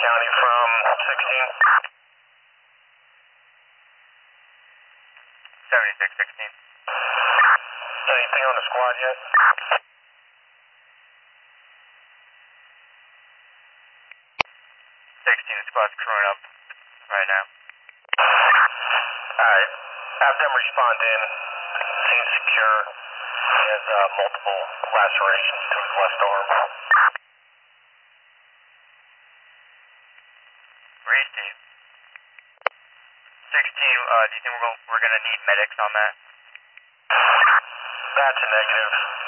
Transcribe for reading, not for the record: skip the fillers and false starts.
County from 16. 7616. Anything on the squad yet? 16 squad's crewing up right now. Alright. Have them respond in. Seems secure. He has multiple lacerations to his left arm. Read Steve. 16, do you think we're gonna need medics on that? That's a negative.